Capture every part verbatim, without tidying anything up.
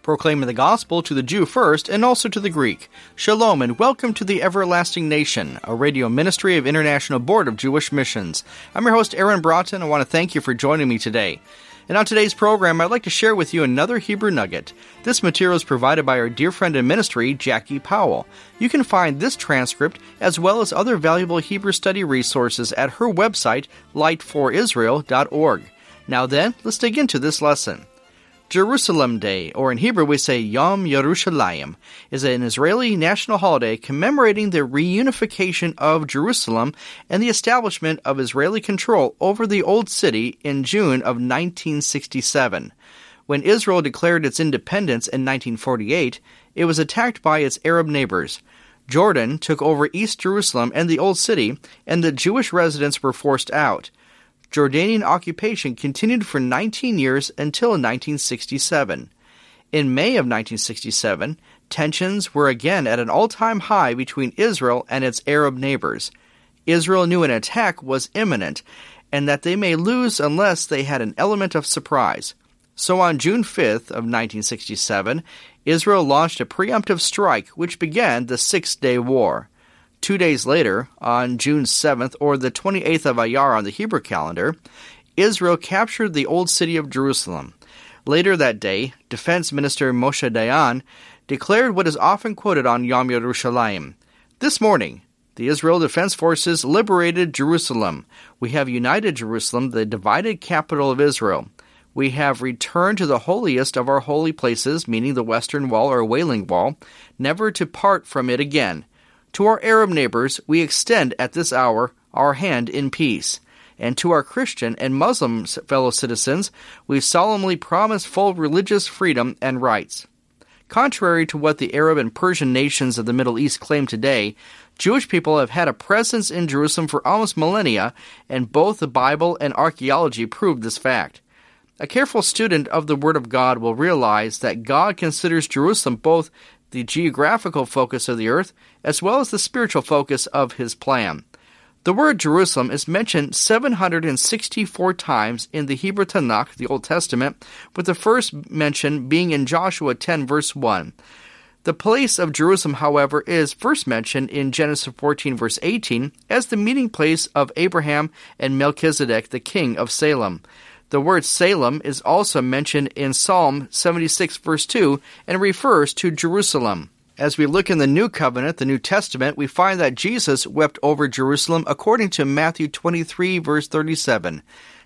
proclaiming the gospel to the Jew first and also to the Greek. Shalom and welcome to the Everlasting Nation, a radio ministry of International Board of Jewish Missions. I'm your host, Aaron Broughton. I want to thank you for joining me today. And on today's program, I'd like to share with you another Hebrew nugget. This material is provided by our dear friend in ministry, Jackie Powell. You can find this transcript as well as other valuable Hebrew study resources at her website, light for israel dot org. Now then, let's dig into this lesson. Jerusalem Day, or in Hebrew we say Yom Yerushalayim, is an Israeli national holiday commemorating the reunification of Jerusalem and the establishment of Israeli control over the Old City in June of nineteen sixty-seven. When Israel declared its independence in nineteen forty-eight, it was attacked by its Arab neighbors. Jordan took over East Jerusalem and the Old City, and the Jewish residents were forced out. Jordanian occupation continued for nineteen years until nineteen sixty-seven. In May of nineteen sixty-seven, tensions were again at an all-time high between Israel and its Arab neighbors. Israel knew an attack was imminent, and that they may lose unless they had an element of surprise. So on June fifth of nineteen sixty-seven, Israel launched a preemptive strike which began the Six-Day War. Two days later, on June seventh, or the twenty-eighth of Iyar on the Hebrew calendar, Israel captured the Old City of Jerusalem. Later that day, Defense Minister Moshe Dayan declared what is often quoted on Yom Yerushalayim. This morning, the Israel Defense Forces liberated Jerusalem. We have united Jerusalem, the divided capital of Israel. We have returned to the holiest of our holy places, meaning the Western Wall or Wailing Wall, never to part from it again. To our Arab neighbors, we extend at this hour our hand in peace. And to our Christian and Muslim fellow citizens, we solemnly promise full religious freedom and rights. Contrary to what the Arab and Persian nations of the Middle East claim today, Jewish people have had a presence in Jerusalem for almost millennia, and both the Bible and archaeology prove this fact. A careful student of the Word of God will realize that God considers Jerusalem both the geographical focus of the earth, as well as the spiritual focus of his plan. The word Jerusalem is mentioned seven hundred sixty-four times in the Hebrew Tanakh, the Old Testament, with the first mention being in Joshua ten, verse one. The place of Jerusalem, however, is first mentioned in Genesis fourteen, verse eighteen, as the meeting place of Abraham and Melchizedek, the king of Salem. The word Salem is also mentioned in Psalm seventy-six, verse two, and refers to Jerusalem. As we look in the New Covenant, the New Testament, we find that Jesus wept over Jerusalem according to Matthew twenty-three, verse thirty-seven.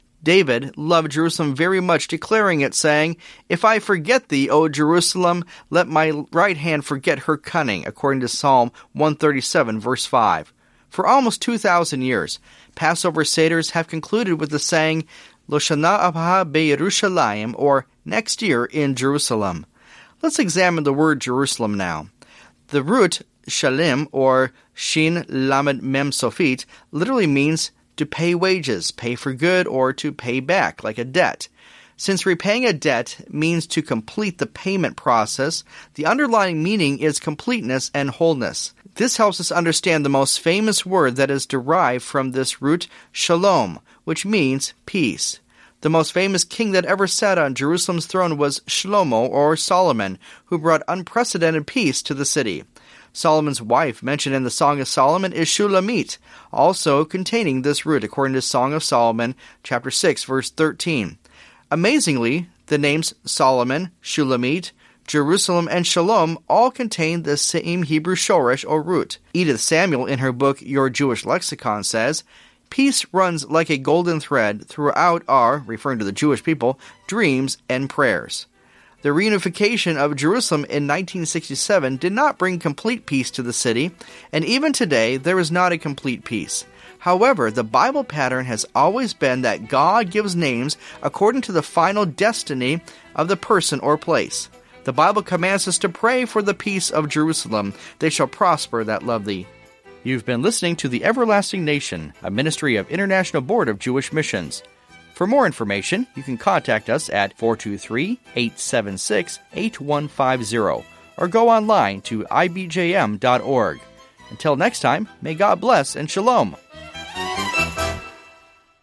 David loved Jerusalem very much, declaring it, saying, "If I forget thee, O Jerusalem, let my right hand forget her cunning," according to Psalm one thirty-seven, verse five. For almost two thousand years, Passover Seders have concluded with the saying, Lo Shana Abha Be'Yerushalayim, or next year in Jerusalem. Let's examine the word Jerusalem now. The root shalim, or shin lamed mem sofit, literally means to pay wages, pay for good, or to pay back, like a debt. Since repaying a debt means to complete the payment process, the underlying meaning is completeness and wholeness. This helps us understand the most famous word that is derived from this root, shalom, which means peace. The most famous king that ever sat on Jerusalem's throne was Shlomo, or Solomon, who brought unprecedented peace to the city. Solomon's wife, mentioned in the Song of Solomon, is Shulamit, also containing this root, according to Song of Solomon, chapter six, verse thirteen. Amazingly, the names Solomon, Shulamit, Jerusalem, and Shalom all contain the same Hebrew shoresh, or root. Edith Samuel, in her book Your Jewish Lexicon, says, "Peace runs like a golden thread throughout our," referring to the Jewish people, "dreams and prayers." The reunification of Jerusalem in nineteen sixty-seven did not bring complete peace to the city, and even today there is not a complete peace. However, the Bible pattern has always been that God gives names according to the final destiny of the person or place. The Bible commands us to pray for the peace of Jerusalem. They shall prosper that love thee. You've been listening to The Everlasting Nation, a ministry of International Board of Jewish Missions. For more information, you can contact us at four two three, eight seven six, eight one five zero or go online to i b j m dot org. Until next time, may God bless and shalom.